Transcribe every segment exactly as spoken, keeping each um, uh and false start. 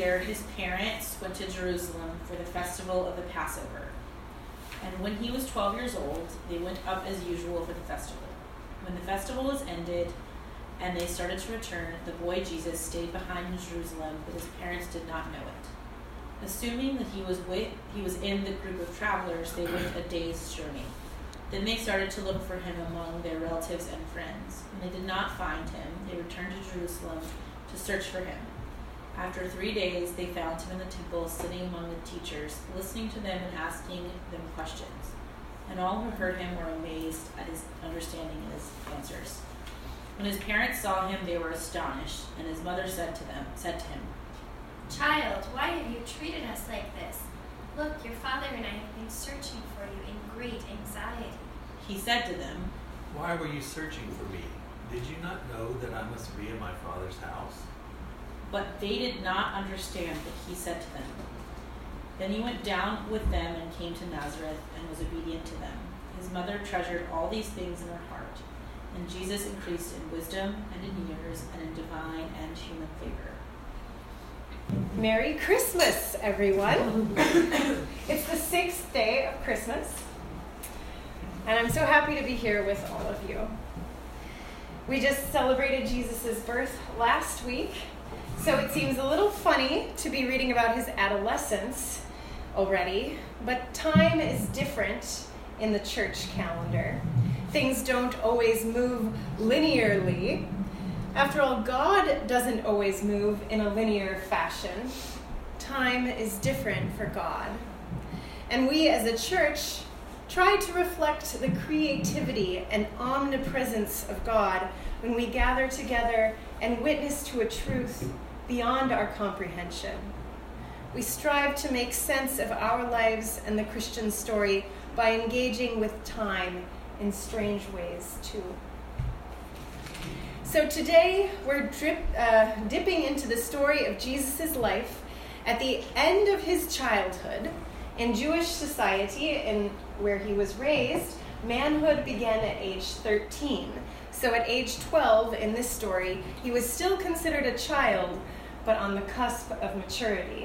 year, his parents went to Jerusalem for the festival of the Passover. And when he was twelve years old, they went up as usual for the festival. When the festival was ended and they started to return, the boy Jesus stayed behind in Jerusalem, but his parents did not know it. Assuming that he was with, he was in the group of travelers, they went a day's journey. Then they started to look for him among their relatives and friends. When they did not find him, they returned to Jerusalem to search for him. After three days, they found him in the temple, sitting among the teachers, listening to them and asking them questions. And all who heard him were amazed at his understanding and his answers. When his parents saw him, they were astonished, and his mother said to them, said to him, "Child, why have you treated us like this? Look, your father and I have been searching for you in great anxiety." He said to them, "Why were you searching for me? Did you not know that I must be in my father's house?" But they did not understand what he said to them. Then he went down with them and came to Nazareth and was obedient to them. His mother treasured all these things in her heart, and Jesus increased in wisdom and in years and in divine and human favor. Merry Christmas, everyone. It's the sixth day of Christmas, and I'm so happy to be here with all of you. We just celebrated Jesus' birth last week, so it seems a little funny to be reading about his adolescence already, but time is different in the church calendar. Things don't always move linearly. After all, God doesn't always move in a linear fashion. Time is different for God. And we as a church try to reflect the creativity and omnipresence of God when we gather together and witness to a truth beyond our comprehension. We strive to make sense of our lives and the Christian story by engaging with time in strange ways too. So today we're drip, uh, dipping into the story of Jesus' life at the end of his childhood. In Jewish society, in where he was raised, manhood began at age thirteen. So at age twelve in this story, he was still considered a child, but on the cusp of maturity.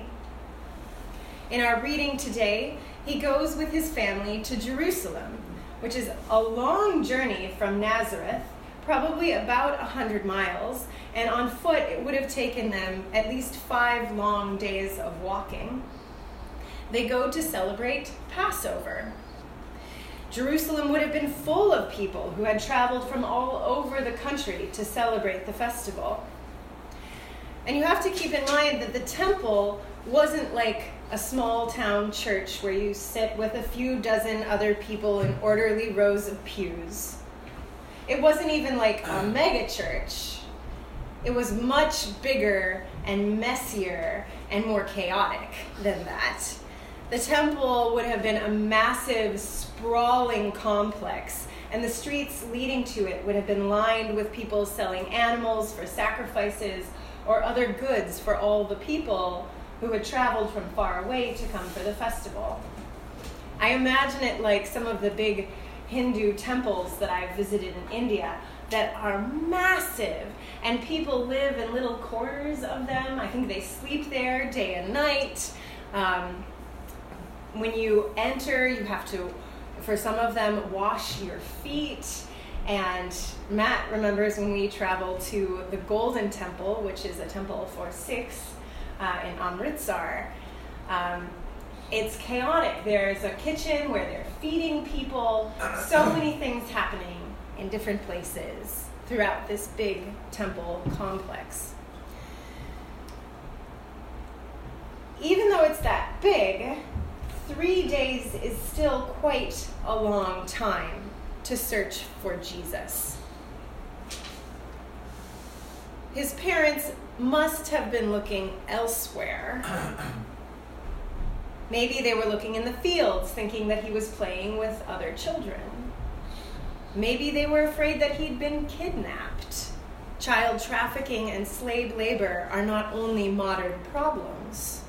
In our reading today, he goes with his family to Jerusalem, which is a long journey from Nazareth, probably about one hundred miles, and on foot it would have taken them at least five long days of walking. They go to celebrate Passover. Jerusalem would have been full of people who had traveled from all over the country to celebrate the festival. And you have to keep in mind that the temple wasn't like a small town church where you sit with a few dozen other people in orderly rows of pews. It wasn't even like a mega church. It was much bigger and messier and more chaotic than that. The temple would have been a massive, sprawling complex, and the streets leading to it would have been lined with people selling animals for sacrifices or other goods for all the people who had traveled from far away to come for the festival. I imagine it like some of the big Hindu temples that I've visited in India that are massive, and people live in little quarters of them. I think they sleep there day and night. Um, when you enter, you have to, for some of them, wash your feet. And Matt remembers when we traveled to the Golden Temple, which is a temple for Sikhs uh, in Amritsar. Um, It's chaotic. There's a kitchen where they're feeding people. So many things happening in different places throughout this big temple complex. Even though it's that big, three days is still quite a long time to search for Jesus. His parents must have been looking elsewhere. Maybe they were looking in the fields, thinking that he was playing with other children. Maybe they were afraid that he'd been kidnapped. Child trafficking and slave labor are not only modern problems.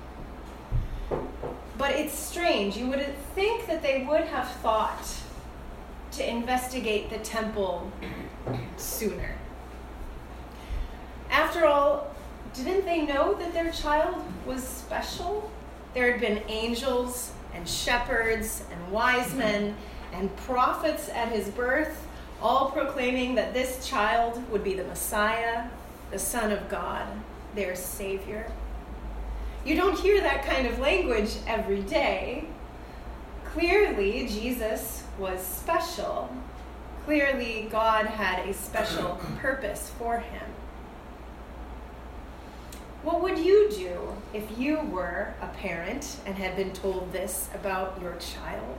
But it's strange. You would think that they would have thought to investigate the temple sooner. After all, Didn't they know that their child was special? There had been angels and shepherds and wise men and prophets at his birth, all proclaiming that this child would be the Messiah, the Son of God, their Savior. You don't hear that kind of language every day. Clearly, Jesus was special. Clearly, God had a special purpose for him. What would you do if you were a parent and had been told this about your child?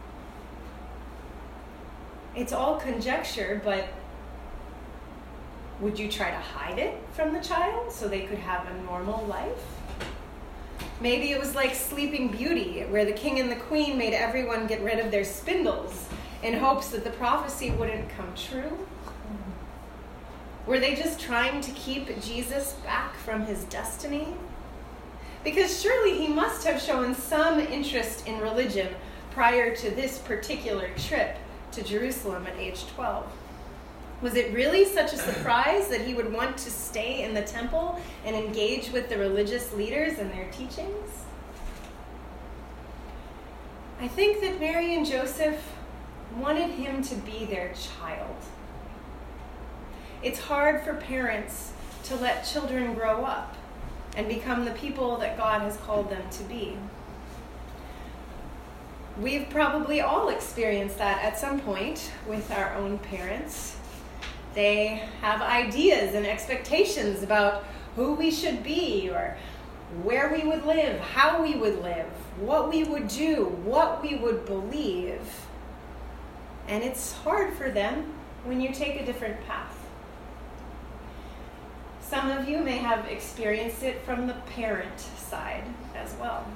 It's all conjecture, but would you try to hide it from the child so they could have a normal life? Maybe it was like Sleeping Beauty, where the king and the queen made everyone get rid of their spindles in hopes that the prophecy wouldn't come true. Were they just trying to keep Jesus back from his destiny? Because surely he must have shown some interest in religion prior to this particular trip to Jerusalem at age twelve. Was it really such a surprise that he would want to stay in the temple and engage with the religious leaders and their teachings? I think that Mary and Joseph wanted him to be their child. It's hard for parents to let children grow up and become the people that God has called them to be. We've probably all experienced that at some point with our own parents. They have ideas and expectations about who we should be or where we would live, how we would live, what we would do, what we would believe. And it's hard for them when you take a different path. Some of you may have experienced it from the parent side as well.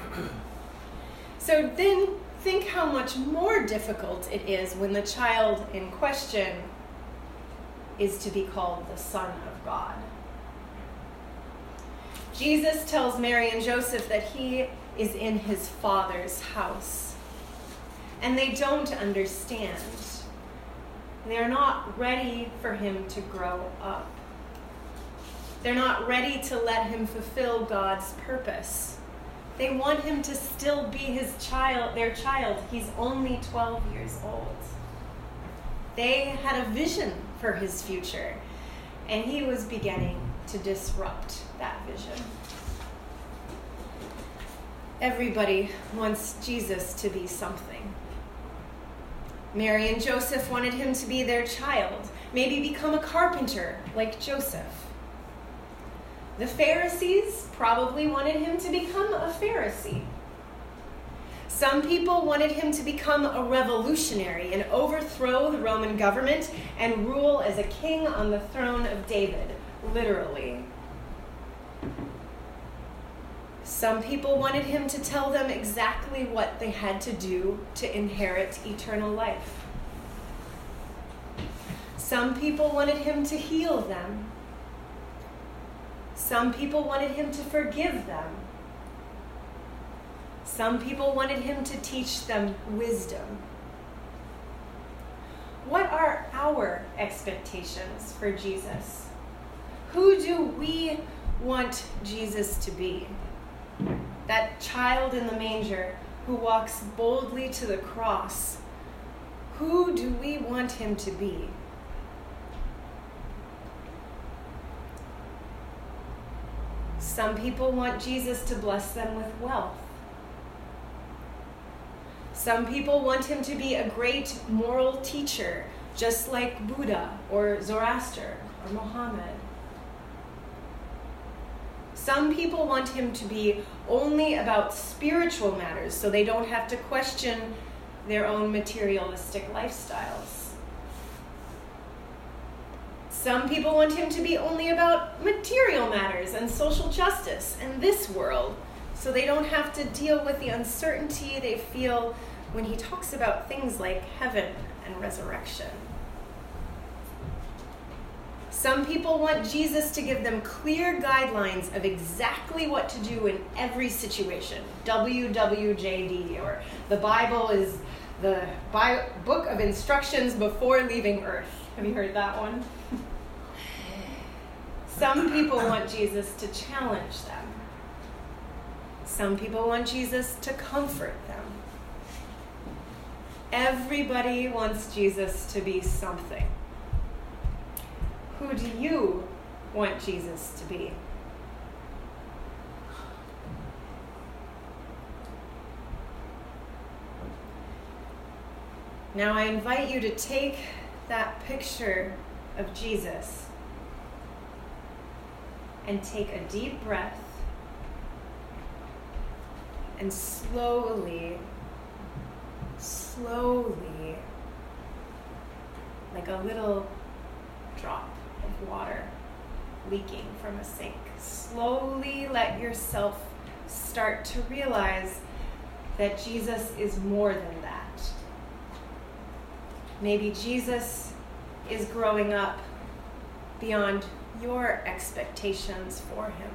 So then think how much more difficult it is when the child in question is to be called the Son of God. Jesus tells Mary and Joseph that he is in his Father's house. And they don't understand. They're not ready for him to grow up. They're not ready to let him fulfill God's purpose. They want him to still be his child, their child. He's only twelve years old. They had a vision for his future, and he was beginning to disrupt that vision. Everybody wants Jesus to be something. Mary and Joseph wanted him to be their child, maybe become a carpenter like Joseph. The Pharisees probably wanted him to become a Pharisee. Some people wanted him to become a revolutionary and overthrow the Roman government and rule as a king on the throne of David, literally. Some people wanted him to tell them exactly what they had to do to inherit eternal life. Some people wanted him to heal them. Some people wanted him to forgive them. Some people wanted him to teach them wisdom. What are our expectations for Jesus? Who do we want Jesus to be? That child in the manger who walks boldly to the cross. Who do we want him to be? Some people want Jesus to bless them with wealth. Some people want him to be a great moral teacher, just like Buddha or Zoroaster or Muhammad. Some people want him to be only about spiritual matters, so they don't have to question their own materialistic lifestyles. Some people want him to be only about material matters and social justice and this world, so they don't have to deal with the uncertainty they feel when he talks about things like heaven and resurrection. Some people want Jesus to give them clear guidelines of exactly what to do in every situation. W W J D, or the Bible is the Bi- book of instructions before leaving Earth. Have you heard that one? Some people want Jesus to challenge them. Some people want Jesus to comfort them. Everybody wants Jesus to be something. Who do you want Jesus to be? Now I invite you to take that picture of Jesus and take a deep breath and slowly, slowly, like a little drop of water leaking from a sink, slowly let yourself start to realize that Jesus is more than that. Maybe Jesus is growing up beyond your expectations for him.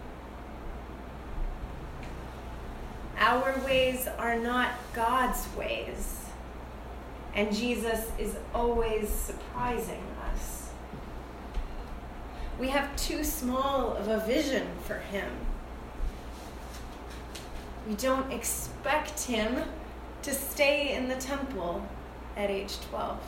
Our ways are not God's ways, and Jesus is always surprising us. We have too small of a vision for him. We don't expect him to stay in the temple at age twelve.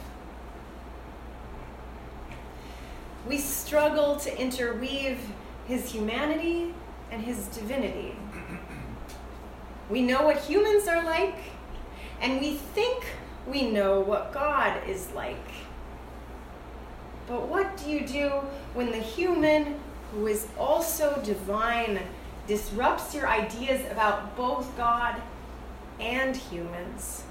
We struggle to interweave his humanity and his divinity. We know what humans are like, and we think we know what God is like. But what do you do when the human, who is also divine, disrupts your ideas about both God and humans?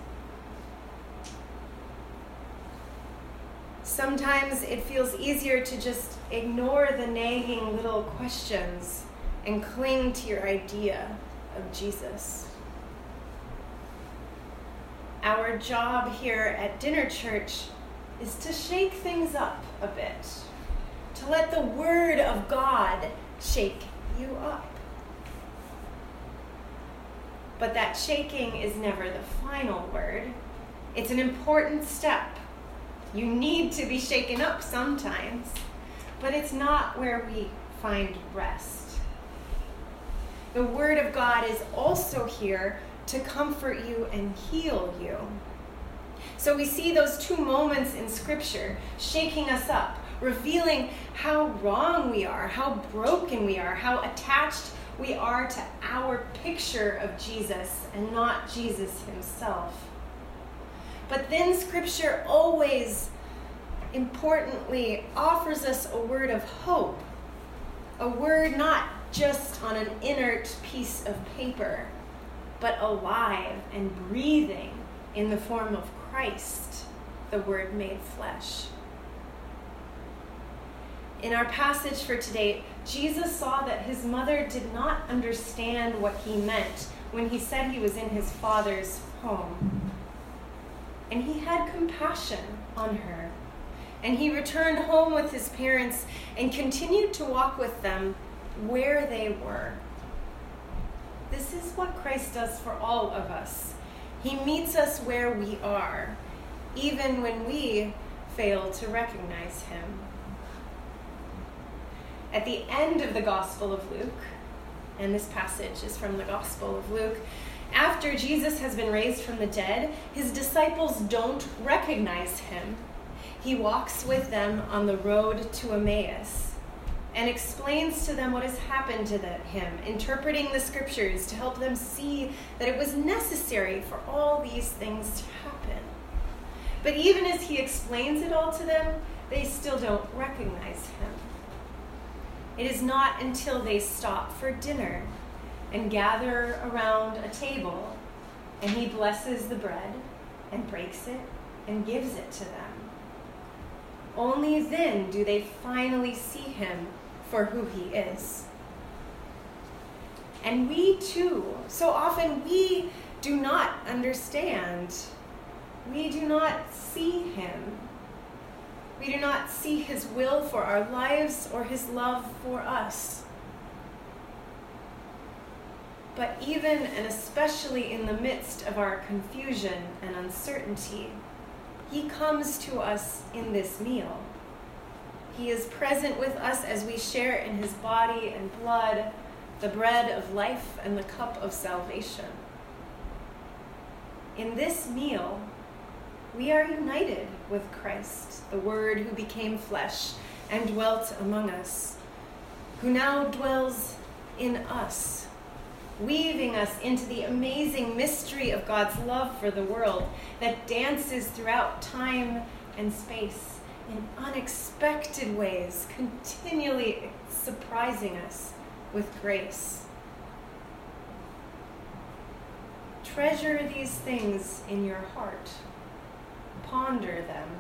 Sometimes it feels easier to just ignore the nagging little questions and cling to your idea of Jesus. Our job here at Dinner Church is to shake things up a bit, to let the Word of God shake you up. But that shaking is never the final word. It's an important step. You need to be shaken up sometimes, but it's not where we find rest. The Word of God is also here to comfort you and heal you. So we see those two moments in Scripture shaking us up, revealing how wrong we are, how broken we are, how attached we are to our picture of Jesus and not Jesus himself. But then Scripture always, importantly, offers us a word of hope. A word not just on an inert piece of paper, but alive and breathing in the form of Christ, the Word made flesh. In our passage for today, Jesus saw that his mother did not understand what he meant when he said he was in his Father's home. And he had compassion on her. And he returned home with his parents and continued to walk with them where they were. This is what Christ does for all of us. He meets us where we are, even when we fail to recognize him. At the end of the Gospel of Luke, and this passage is from the Gospel of Luke, after Jesus has been raised from the dead, his disciples don't recognize him. He walks with them on the road to Emmaus and explains to them what has happened to the, him, interpreting the scriptures to help them see that it was necessary for all these things to happen. But even as he explains it all to them, they still don't recognize him. It is not until they stop for dinner and gather around a table, and he blesses the bread and breaks it and gives it to them. Only then do they finally see him for who he is. And we too, so often we do not understand. We do not see him. We do not see his will for our lives or his love for us. But even and especially in the midst of our confusion and uncertainty, he comes to us in this meal. He is present with us as we share in his body and blood, the bread of life and the cup of salvation. In this meal, we are united with Christ, the Word who became flesh and dwelt among us, who now dwells in us, weaving us into the amazing mystery of God's love for the world that dances throughout time and space in unexpected ways, continually surprising us with grace. Treasure these things in your heart. Ponder them.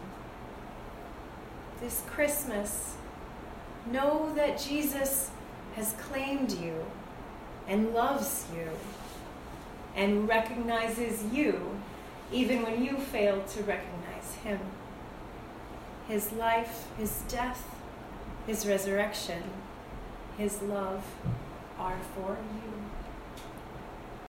This Christmas, know that Jesus has claimed you and loves you and recognizes you even when you fail to recognize him. His life, his death, his resurrection, his love are for you.